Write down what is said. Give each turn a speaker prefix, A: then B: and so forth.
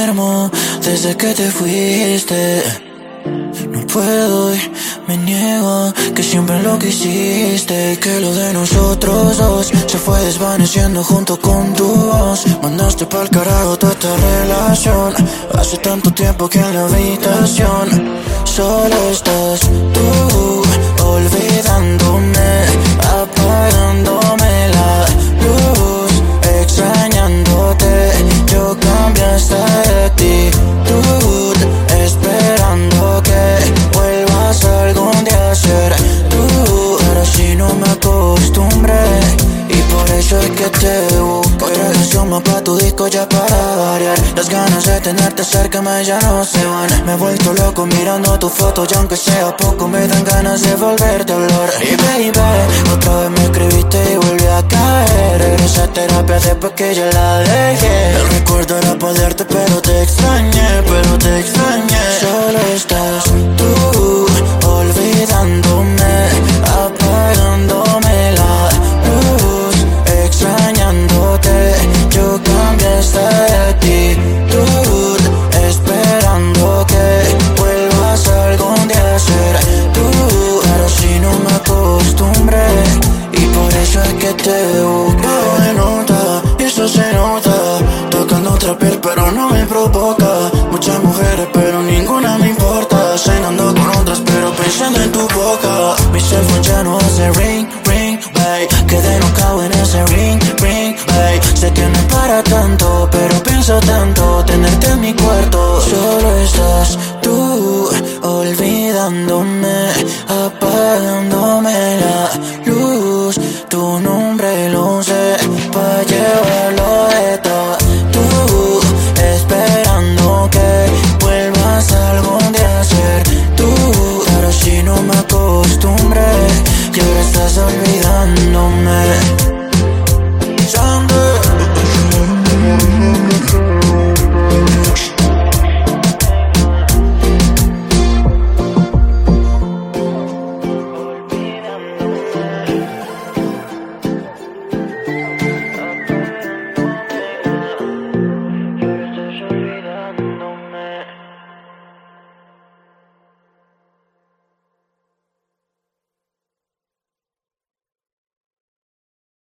A: duermo desde que te fuiste. No puedo y me niego que siempre lo que hiciste y que lo de nosotros dos se fue desvaneciendo junto con tu voz. Mandaste pa'l carajo toda esta relación. Hace tanto tiempo que en la habitación solo estás tú, olvidándome, apagándome la luz, extrañándote. Yo cambié hasta de actitud, esperando que vuelvas algún día a ser tú. Ahora sí no me acostumbré y por eso es que te busco. Otra canción más pa' tu disco ya para variar. Las ganas de tenerte cerca ya no se van. Me he vuelto loco mirando tu foto y aunque sea poco me dan ganas de volverte a hablar. Y baby, otra vez me escribiste y volví a caer. Regresé a terapia después que ya la dejé. El recuerdo era poderte pero te extrañé, Solo estás tú, olvidándome, apagándome la luz, extrañándote. Yo cambié esta actitud, esperando que vuelvas algún día a ser tú. Ahora sí no me acostumbré y por eso es que te busco. De nota, y eso se nota, tocando otra piel pero no me provoca. Muchas mujeres pero ninguna me importa, cenando con otras pero pensando en tu boca. Mi cell phone ya no hace ring, ring, babe. Quedé nocao en ese ring, ring, babe. Sé que no es para tanto pero pienso tanto tenerte en mi cuarto.